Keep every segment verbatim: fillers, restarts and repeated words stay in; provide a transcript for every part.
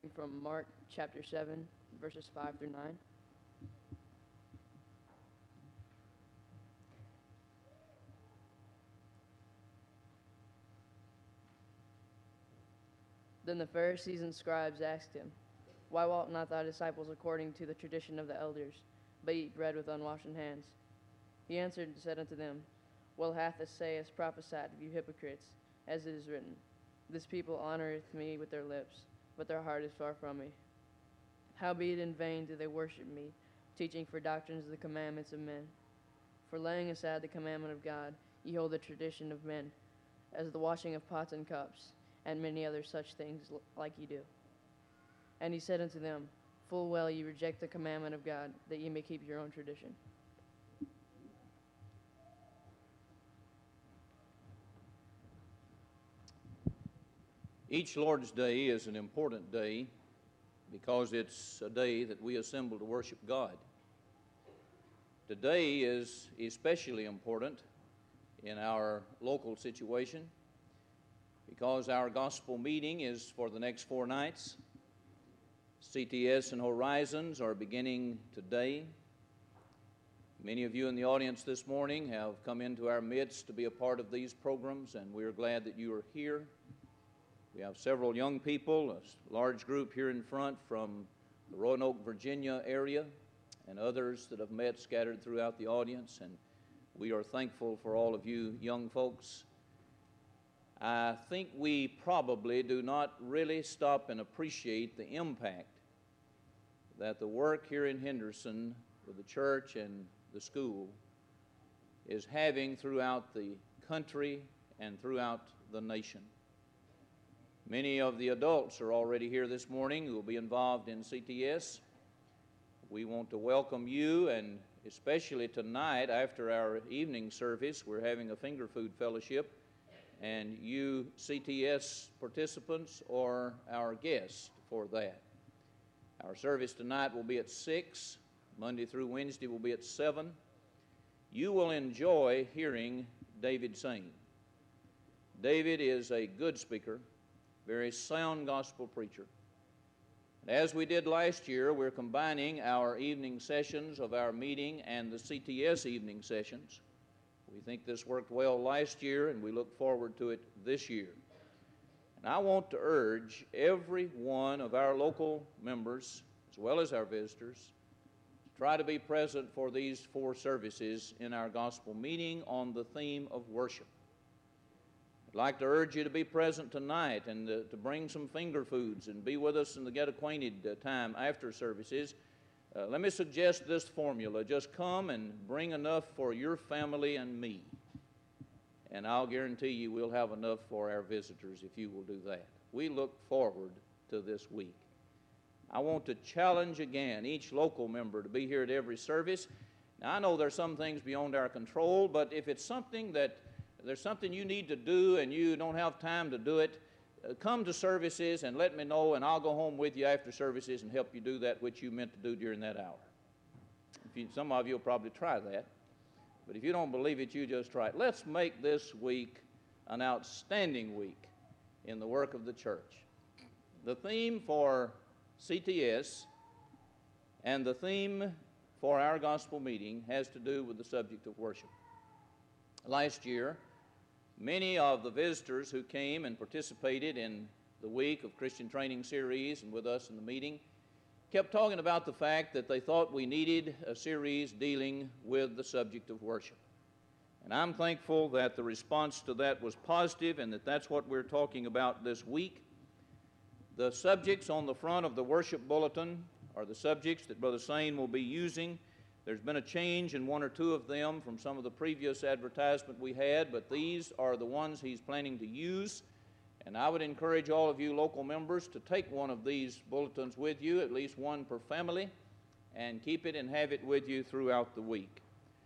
From Mark chapter seven, verses five through nine. Then the Pharisees and scribes asked him, "Why walk not thy disciples according to the tradition of the elders, but eat bread with unwashed hands?" He answered and said unto them, Well hath Esaias prophesied of you hypocrites, as it is written, This people honoreth me with their lips, but their heart is far from me. Howbeit in vain do they worship me, teaching for doctrines the commandments of men. For laying aside the commandment of God, ye hold the tradition of men, as the washing of pots and cups, and many other such things like ye do. And he said unto them, Full well ye reject the commandment of God, that ye may keep your own tradition. Each Lord's Day is an important day because it's a day that we assemble to worship God. Today is especially important in our local situation because our gospel meeting is for the next four nights. C T S and Horizons are beginning today. Many of you in the audience this morning have come into our midst to be a part of these programs, and we're glad that you are here. We have several young people, a large group here in front from the Roanoke, Virginia area, and others that have met scattered throughout the audience, and we are thankful for all of you young folks. I think we probably do not really stop and appreciate the impact that the work here in Henderson with the church and the school is having throughout the country and throughout the nation. Many of the adults are already here this morning who will be involved in C T S. We want to welcome you, and especially tonight after our evening service, we're having a finger food fellowship, and you C T S participants are our guests for that. Our service tonight will be at six. Monday through Wednesday will be at seven. You will enjoy hearing David sing. David is a good speaker, very sound gospel preacher. And as we did last year, we're combining our evening sessions of our meeting and the C T S evening sessions. We think this worked well last year, and we look forward to it this year. And I want to urge every one of our local members, as well as our visitors, to try to be present for these four services in our gospel meeting on the theme of worship. I'd like to urge you to be present tonight and uh, to bring some finger foods and be with us in the get acquainted uh, time after services. Uh, let me suggest this formula. Just come and bring enough for your family and me, and I'll guarantee you we'll have enough for our visitors if you will do that. We look forward to this week. I want to challenge again each local member to be here at every service. Now, I know there's some things beyond our control, but if it's something that there's something you need to do and you don't have time to do it, uh, come to services and let me know, and I'll go home with you after services and help you do that which you meant to do during that hour. If you, some of you will probably try that, but if you don't believe it, you just try it. Let's make this week an outstanding week in the work of the church. The theme for C T S and the theme for our gospel meeting has to do with the subject of worship. Last year, many of the visitors who came and participated in the week of Christian Training Series and with us in the meeting kept talking about the fact that they thought we needed a series dealing with the subject of worship. And I'm thankful that the response to that was positive and that that's what we're talking about this week. The subjects on the front of the worship bulletin are the subjects that Brother Sane will be using. There's been a change in one or two of them from some of the previous advertisement we had, but these are the ones he's planning to use. And I would encourage all of you local members to take one of these bulletins with you, at least one per family, and keep it and have it with you throughout the week.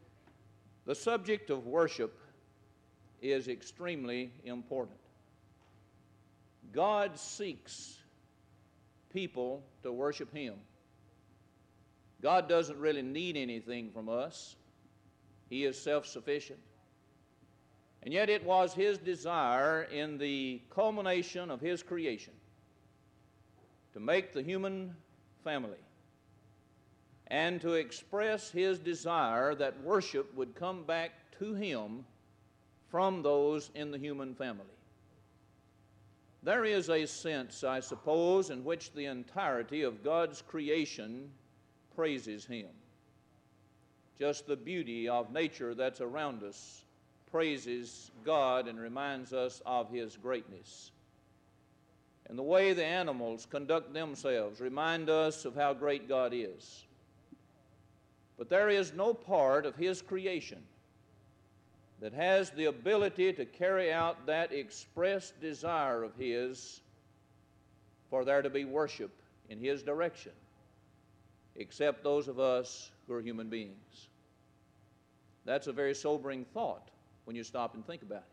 The subject of worship is extremely important. God seeks people to worship Him. God doesn't really need anything from us. He is self-sufficient. And yet it was His desire in the culmination of His creation to make the human family and to express His desire that worship would come back to Him from those in the human family. There is a sense, I suppose, in which the entirety of God's creation praises Him. Just the beauty of nature that's around us praises God and reminds us of His greatness. And the way the animals conduct themselves remind us of how great God is. But there is no part of His creation that has the ability to carry out that expressed desire of His for there to be worship in His direction, except those of us who are human beings. That's a very sobering thought when you stop and think about it.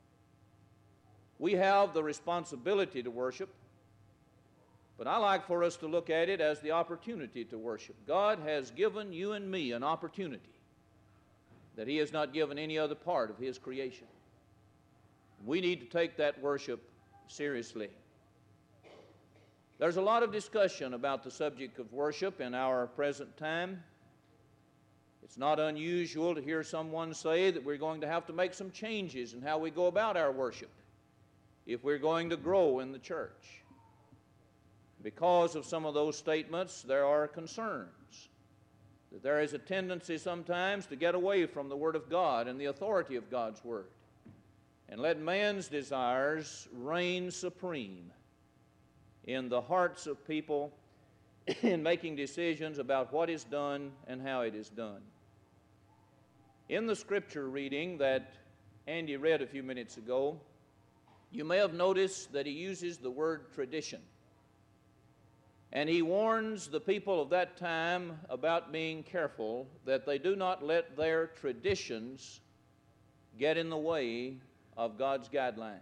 We have the responsibility to worship, but I like for us to look at it as the opportunity to worship. God has given you and me an opportunity that He has not given any other part of His creation. We need to take that worship seriously. There's a lot of discussion about the subject of worship in our present time. It's not unusual to hear someone say that we're going to have to make some changes in how we go about our worship if we're going to grow in the church. Because of some of those statements, there are concerns that there is a tendency sometimes to get away from the Word of God and the authority of God's Word and let man's desires reign supreme in the hearts of people in making decisions about what is done and how it is done. In the scripture reading that Andy read a few minutes ago, you may have noticed that he uses the word tradition. And he warns the people of that time about being careful that they do not let their traditions get in the way of God's guidelines.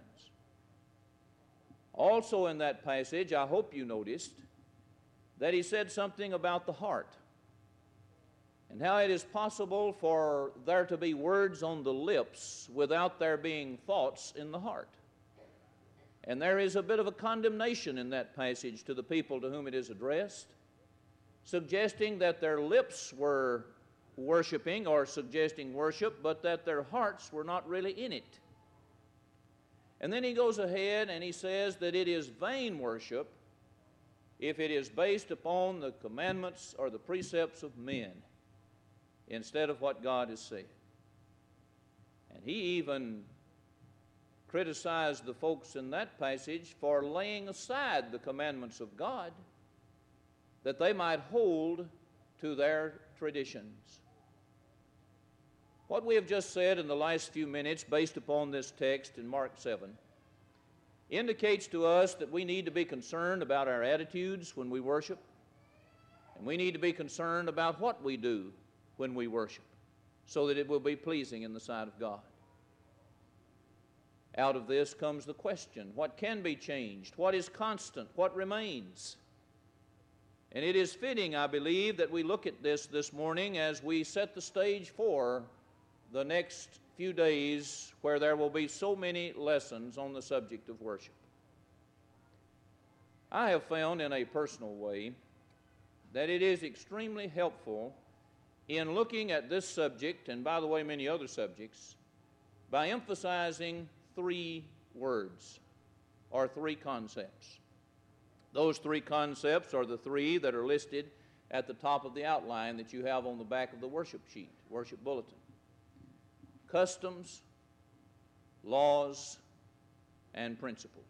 Also in that passage, I hope you noticed that he said something about the heart and how it is possible for there to be words on the lips without there being thoughts in the heart. And there is a bit of a condemnation in that passage to the people to whom it is addressed, suggesting that their lips were worshiping or suggesting worship, but that their hearts were not really in it. And then he goes ahead and he says that it is vain worship if it is based upon the commandments or the precepts of men instead of what God has said. And he even criticized the folks in that passage for laying aside the commandments of God that they might hold to their traditions. What we have just said in the last few minutes, based upon this text in Mark seven, indicates to us that we need to be concerned about our attitudes when we worship, and we need to be concerned about what we do when we worship, so that it will be pleasing in the sight of God. Out of this comes the question, what can be changed? What is constant? What remains? And it is fitting, I believe, that we look at this this morning as we set the stage for the next few days where there will be so many lessons on the subject of worship. I have found in a personal way that it is extremely helpful in looking at this subject, and by the way, many other subjects, by emphasizing three words or three concepts. Those three concepts are the three that are listed at the top of the outline that you have on the back of the worship sheet, worship bulletin. Customs, laws, and principles.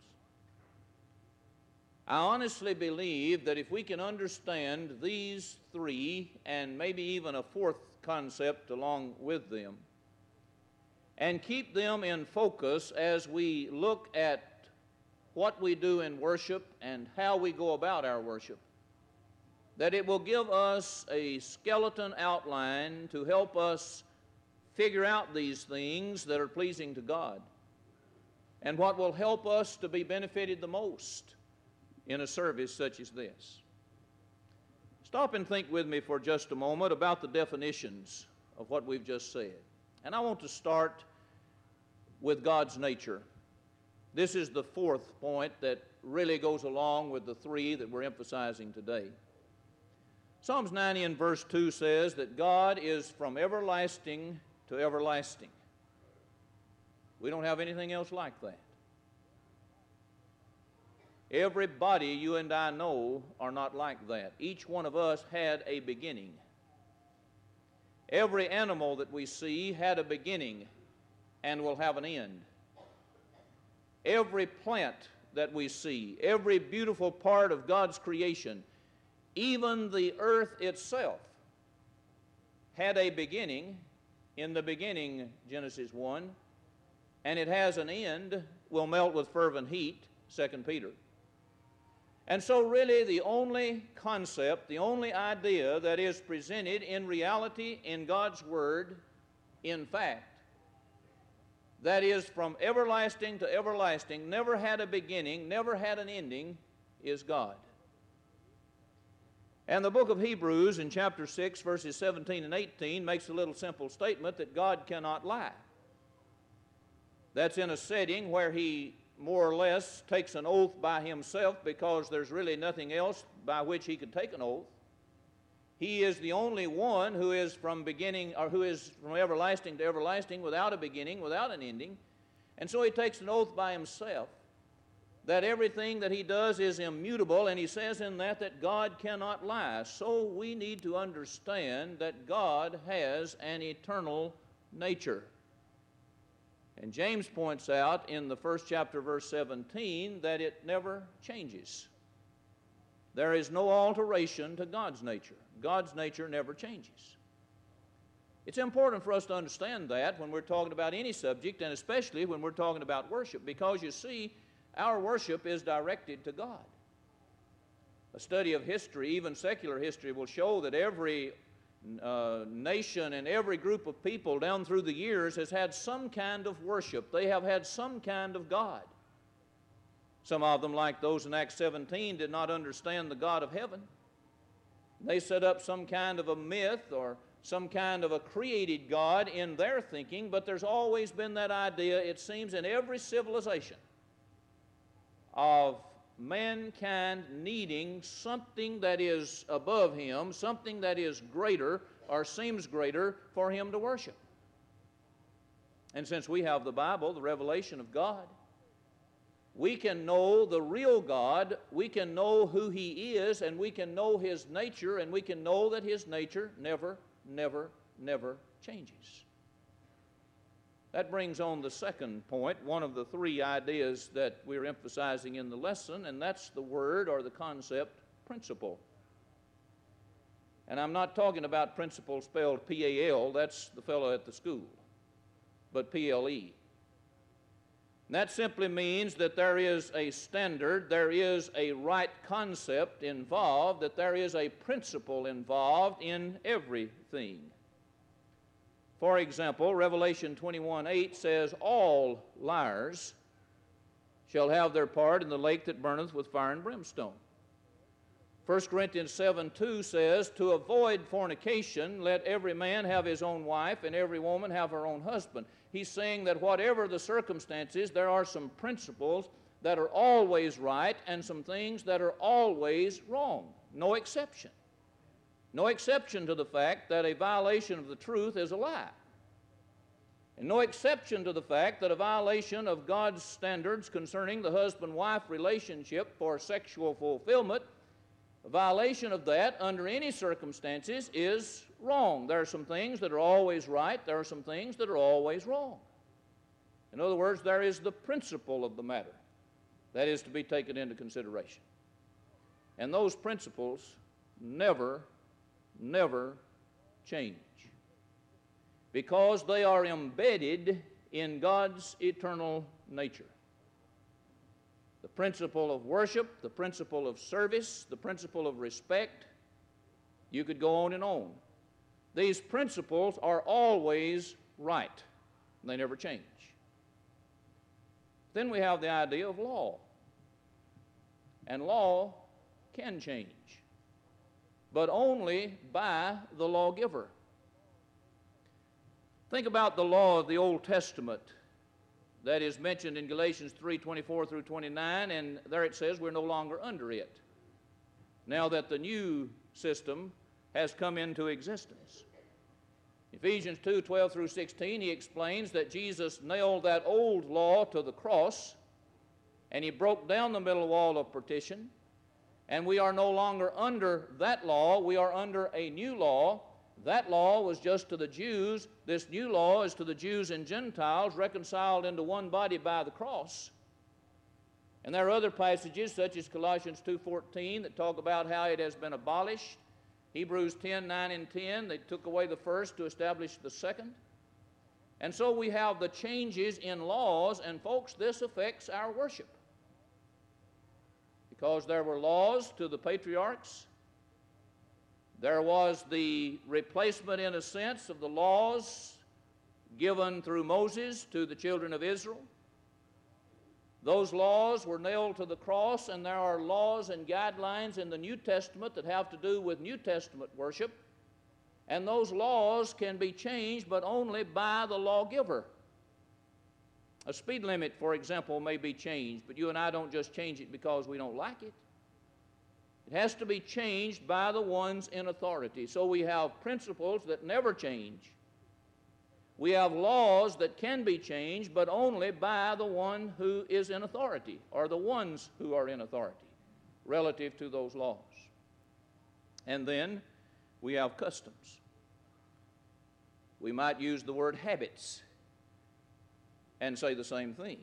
I honestly believe that if we can understand these three, and maybe even a fourth concept along with them, and keep them in focus as we look at what we do in worship and how we go about our worship, that it will give us a skeleton outline to help us figure out these things that are pleasing to God, and what will help us to be benefited the most in a service such as this. Stop and think with me for just a moment about the definitions of what we've just said. And I want to start with God's nature. This is the fourth point that really goes along with the three that we're emphasizing today. Psalms ninety and verse two says that God is from everlasting to everlasting. We don't have anything else like that. Everybody you and I know are not like that. Each one of us had a beginning. Every animal that we see had a beginning and will have an end. Every plant that we see, every beautiful part of God's creation, even the earth itself, had a beginning in the beginning, Genesis one, and it has an end, will melt with fervent heat, Second Peter. And so really the only concept, the only idea that is presented in reality in God's Word, in fact, that is from everlasting to everlasting, never had a beginning, never had an ending, is God. And the book of Hebrews in chapter six, verses seventeen and eighteen makes a little simple statement that God cannot lie. That's in a setting where he more or less takes an oath by himself because there's really nothing else by which he could take an oath. He is the only one who is from beginning, or who is from everlasting to everlasting, without a beginning, without an ending. And so he takes an oath by himself that everything that he does is immutable, and he says in that that God cannot lie. So we need to understand that God has an eternal nature. And James points out in the first chapter, verse seventeen, that it never changes. There is no alteration to God's nature. God's nature never changes. It's important for us to understand that when we're talking about any subject, and especially when we're talking about worship, because you see, our worship is directed to God. A study of history, even secular history, will show that every uh, nation and every group of people down through the years has had some kind of worship. They have had some kind of God. Some of them, like those in Acts seventeen, did not understand the God of heaven. They set up some kind of a myth or some kind of a created God in their thinking, but there's always been that idea, it seems, in every civilization of mankind needing something that is above him, something that is greater or seems greater for him to worship. And since we have the Bible, the revelation of God, we can know the real God, we can know who he is, and we can know his nature, and we can know that his nature never, never, never changes. That brings on the second point, one of the three ideas that we're emphasizing in the lesson, and that's the word or the concept principle. And I'm not talking about principle spelled P A L, that's the fellow at the school, but P L E. And that simply means that there is a standard, there is a right concept involved, that there is a principle involved in everything. For example, Revelation twenty-one eight says, all liars shall have their part in the lake that burneth with fire and brimstone. First Corinthians seven two says, to avoid fornication, let every man have his own wife, and every woman have her own husband. He's saying that whatever the circumstances, there are some principles that are always right and some things that are always wrong. No exception. No exception to the fact that a violation of the truth is a lie. And no exception to the fact that a violation of God's standards concerning the husband-wife relationship for sexual fulfillment, a violation of that under any circumstances is wrong. There are some things that are always right. There are some things that are always wrong. In other words, there is the principle of the matter that is to be taken into consideration. And those principles never, never change because they are embedded in God's eternal nature. The principle of worship, the principle of service, the principle of respect, you could go on and on. These principles are always right. They never change. Then we have the idea of law. And law can change, but only by the lawgiver. Think about the law of the Old Testament that is mentioned in Galatians three twenty-four through twenty-nine, and there it says we're no longer under it, now that the new system has come into existence. Ephesians two twelve through sixteen, he explains that Jesus nailed that old law to the cross, and he broke down the middle wall of partition, and we are no longer under that law. We are under a new law. That law was just to the Jews. This new law is to the Jews and Gentiles, reconciled into one body by the cross. And there are other passages, such as Colossians two fourteen, that talk about how it has been abolished. Hebrews ten nine and ten, they took away the first to establish the second. And so we have the changes in laws, and folks, this affects our worship. Because there were laws to the patriarchs. There was the replacement, in a sense, of the laws given through Moses to the children of Israel. Those laws were nailed to the cross, and there are laws and guidelines in the New Testament that have to do with New Testament worship. And those laws can be changed, but only by the lawgiver. A speed limit, for example, may be changed, but you and I don't just change it because we don't like it. It has to be changed by the ones in authority. So we have principles that never change. We have laws that can be changed, but only by the one who is in authority, or the ones who are in authority, relative to those laws. And then we have customs. We might use the word habits and say the same thing.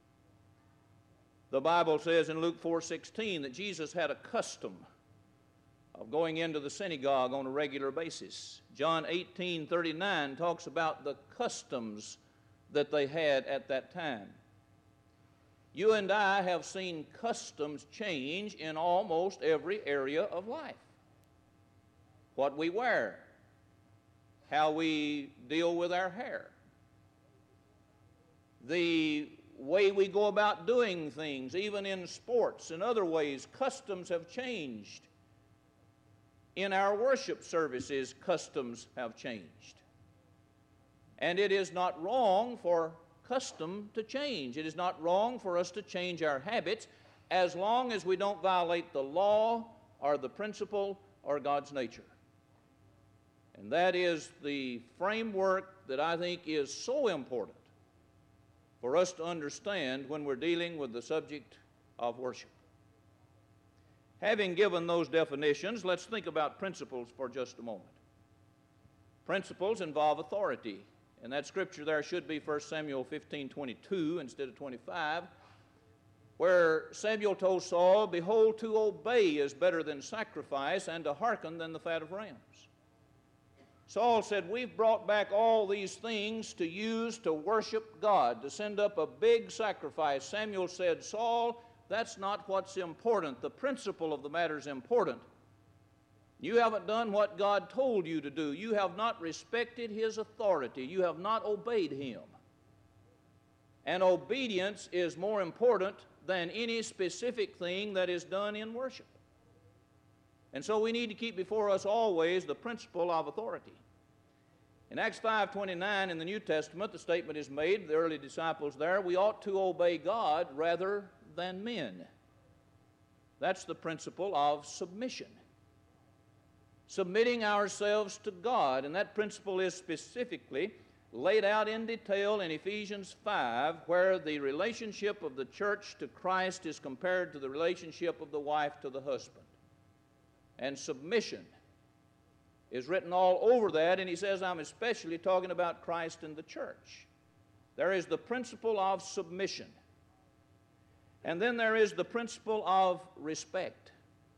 The Bible says in Luke four sixteen that Jesus had a custom of going into the synagogue on a regular basis. John eighteen thirty-nine talks about the customs that they had at that time. You and I have seen customs change in almost every area of life. What we wear, how we deal with our hair, the way we go about doing things, even in sports and other ways, customs have changed. In our worship services, customs have changed. And it is not wrong for custom to change. It is not wrong for us to change our habits as long as we don't violate the law or the principle or God's nature. And that is the framework that I think is so important for us to understand when we're dealing with the subject of worship. Having given those definitions, let's think about principles for just a moment. Principles involve authority, and that scripture there should be First Samuel fifteen twenty-two instead of twenty-five, where Samuel told Saul, "Behold, to obey is better than sacrifice, and to hearken than the fat of rams." Saul said, we've brought back all these things to use to worship God, to send up a big sacrifice. Samuel said, Saul, that's not what's important. The principle of the matter is important. You haven't done what God told you to do. You have not respected His authority. You have not obeyed Him. And obedience is more important than any specific thing that is done in worship. And so we need to keep before us always the principle of authority. In Acts five twenty-nine in the New Testament, the statement is made, the early disciples there, we ought to obey God rather than men. That's the principle of submission. Submitting ourselves to God, and that principle is specifically laid out in detail in Ephesians five, where the relationship of the church to Christ is compared to the relationship of the wife to the husband. And submission is written all over that, and he says, I'm especially talking about Christ and the church. There is the principle of submission. And then there is the principle of respect.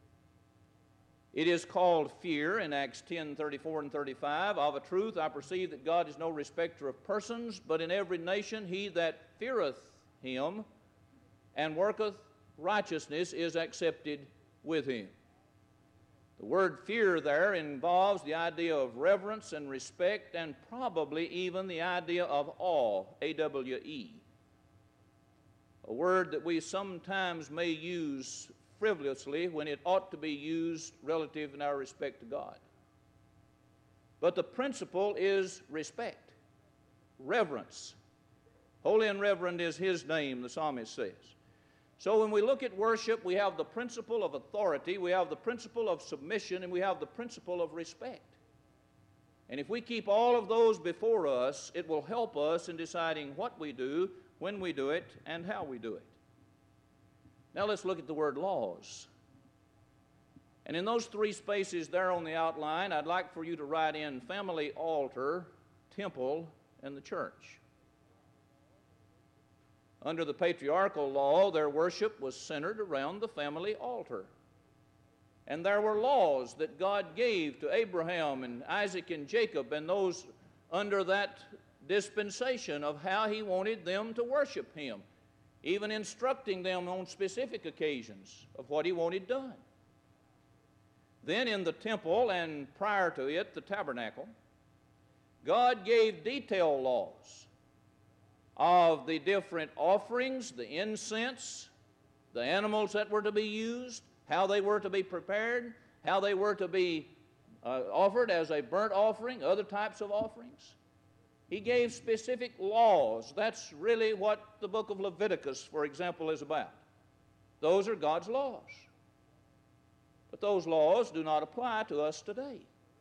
It is called fear in Acts ten thirty-four and thirty-five. Of a truth I perceive that God is no respecter of persons, but in every nation he that feareth him and worketh righteousness is accepted with him. The word fear there involves the idea of reverence and respect, and probably even the idea of awe, A W E. A word that we sometimes may use frivolously when it ought to be used relative in our respect to God. But the principle is respect, reverence, Holy and reverend is His name, the psalmist says. So when we look at worship, we have the principle of authority, we have the principle of submission, and we have the principle of respect. And if we keep all of those before us, it will help us in deciding what we do, when we do it, and how we do it. Now let's look at the word laws. And in those three spaces there on the outline, I'd like for you to write in family altar, temple, and the church. Under the patriarchal law, their worship was centered around the family altar. And there were laws that God gave to Abraham and Isaac and Jacob and those under that dispensation of how He wanted them to worship Him, even instructing them on specific occasions of what He wanted done. Then in the temple and prior to it, the tabernacle, God gave detailed laws of the different offerings, the incense, the animals that were to be used, how they were to be prepared, how they were to be uh, offered as a burnt offering, other types of offerings. He gave specific laws. That's really what the book of Leviticus, for example, is about. Those are God's laws. But those laws do not apply to us today,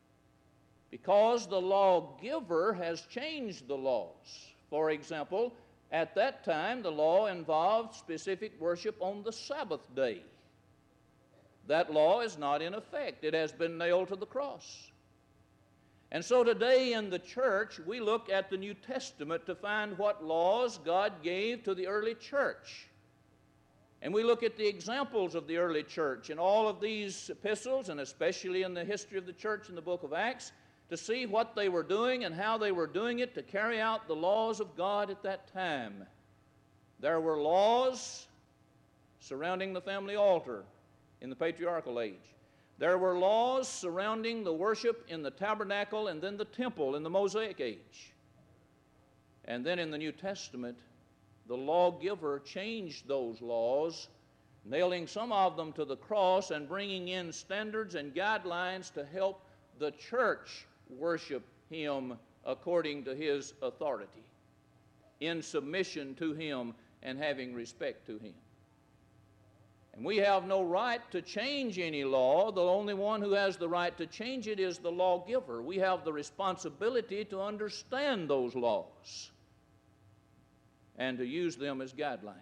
because the lawgiver has changed the laws. For example, at that time, the law involved specific worship on the Sabbath day. That law is not in effect. It has been nailed to the cross. And so today in the church, we look at the New Testament to find what laws God gave to the early church. And we look at the examples of the early church in all of these epistles, and especially in the history of the church in the book of Acts, to see what they were doing and how they were doing it to carry out the laws of God at that time. There were laws surrounding the family altar in the patriarchal age. There were laws surrounding the worship in the tabernacle and then the temple in the Mosaic age. And then in the New Testament, the lawgiver changed those laws, nailing some of them to the cross and bringing in standards and guidelines to help the church worship Him according to His authority, in submission to Him and having respect to Him. And we have no right to change any law. The only one who has the right to change it is the lawgiver. We have the responsibility to understand those laws and to use them as guidelines.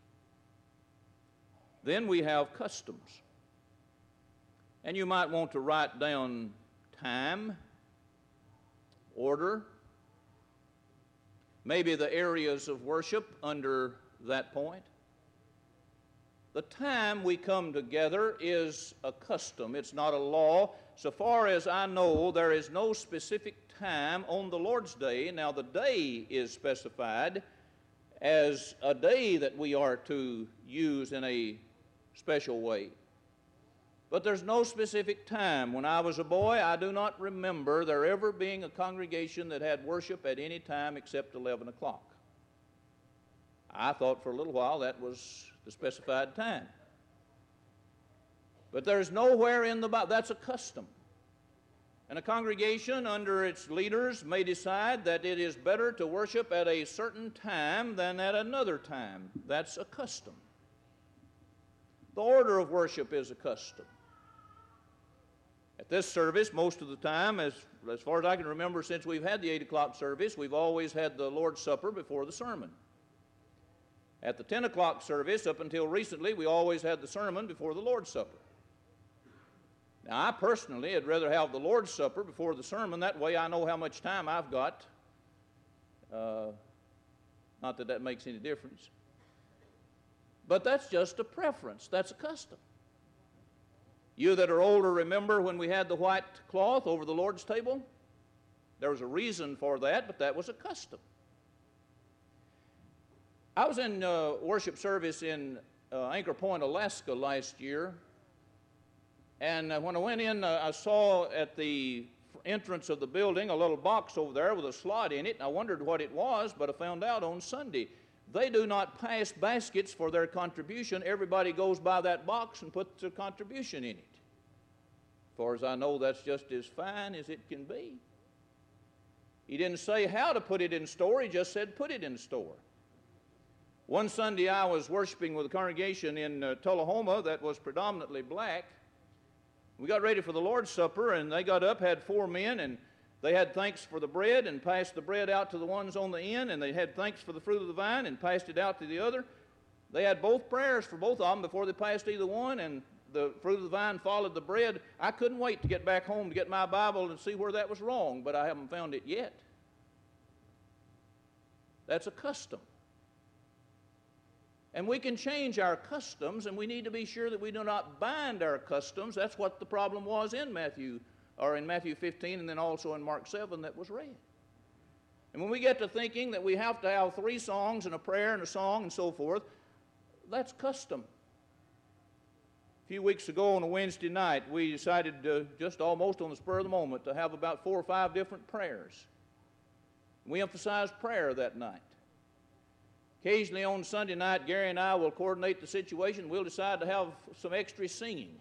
Then we have customs. And you might want to write down time, order, maybe the areas of worship under that point. The time we come together is a custom. It's not a law. So far as I know, there is no specific time on the Lord's Day. Now, the day is specified as a day that we are to use in a special way. But there's no specific time. When I was a boy, I do not remember there ever being a congregation that had worship at any time except eleven o'clock. I thought for a little while that was the specified time. But there's nowhere in the Bible. That's a custom. And a congregation under its leaders may decide that it is better to worship at a certain time than at another time. That's a custom. The order of worship is a custom. At this service, most of the time, as, as far as I can remember since we've had the eight o'clock service, we've always had the Lord's Supper before the sermon. At the ten o'clock service, up until recently, we always had the sermon before the Lord's Supper. Now, I personally would rather have the Lord's Supper before the sermon. That way I know how much time I've got. Uh, not that that makes any difference. But that's just a preference. That's a custom. You that are older remember when we had the white cloth over the Lord's table? There was a reason for that, but that was a custom. I was in uh, worship service in uh, Anchor Point, Alaska last year, and uh, when I went in, uh, I saw at the entrance of the building a little box over there with a slot in it, and I wondered what it was, but I found out on Sunday. They do not pass baskets for their contribution. Everybody goes by that box and puts their contribution in it. As far as I know, that's just as fine as it can be. He didn't say how to put it in store. He just said put it in store. One Sunday I was worshiping with a congregation in uh, Tullahoma that was predominantly black. We got ready for the Lord's Supper, and they got up, had four men, and they had thanks for the bread and passed the bread out to the ones on the end, and they had thanks for the fruit of the vine and passed it out to the other. They had both prayers for both of them before they passed either one, and the fruit of the vine followed the bread. I couldn't wait to get back home to get my Bible and see where that was wrong, but I haven't found it yet. That's a custom. And we can change our customs, and we need to be sure that we do not bind our customs. That's what the problem was in Matthew, or in Matthew fifteen, and then also in Mark seven that was read. And when we get to thinking that we have to have three songs and a prayer and a song and so forth, that's custom. A few weeks ago on a Wednesday night, we decided uh, just almost on the spur of the moment to have about four or five different prayers. We emphasized prayer that night. Occasionally on Sunday night, Gary and I will coordinate the situation. We'll decide to have some extra singing.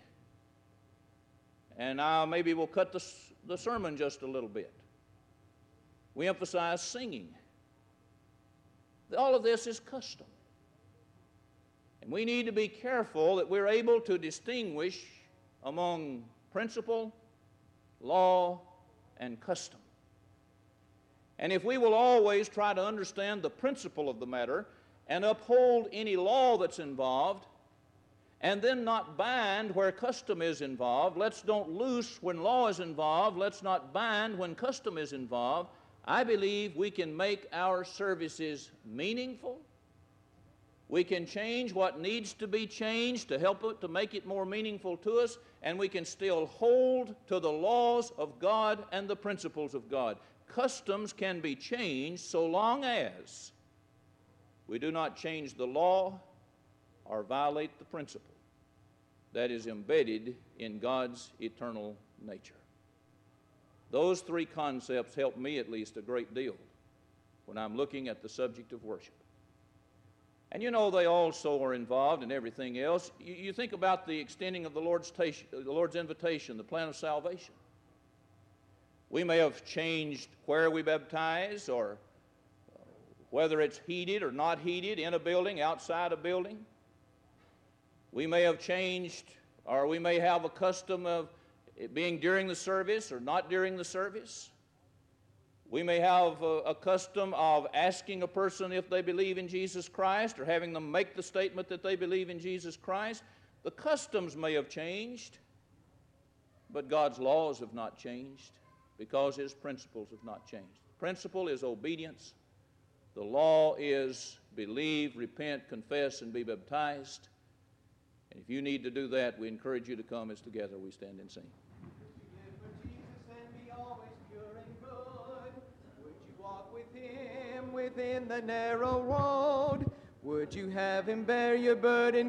And uh, maybe we'll cut the, the sermon just a little bit. We emphasize singing. All of this is custom. And we need to be careful that we're able to distinguish among principle, law, and custom. And if we will always try to understand the principle of the matter and uphold any law that's involved, and then not bind where custom is involved, let's don't loose when law is involved, let's not bind when custom is involved, I believe we can make our services meaningful. We can change what needs to be changed to help it to make it more meaningful to us, and we can still hold to the laws of God and the principles of God. Customs can be changed so long as we do not change the law or violate the principle that is embedded in God's eternal nature. Those three concepts help me at least a great deal when I'm looking at the subject of worship. And you know, they also are involved in everything else. You, you think about the extending of the Lord's, tation, the Lord's invitation, the plan of salvation. We may have changed where we baptize, or whether it's heated or not heated, in a building, outside a building. We may have changed, or we may have a custom of it being during the service or not during the service. We may have a, a custom of asking a person if they believe in Jesus Christ, or having them make the statement that they believe in Jesus Christ. The customs may have changed, but God's laws have not changed because His principles have not changed. The principle is obedience. The law is believe, repent, confess, and be baptized. And if you need to do that, we encourage you to come as together we stand and sing. Within the narrow road, would you have Him bear your burden?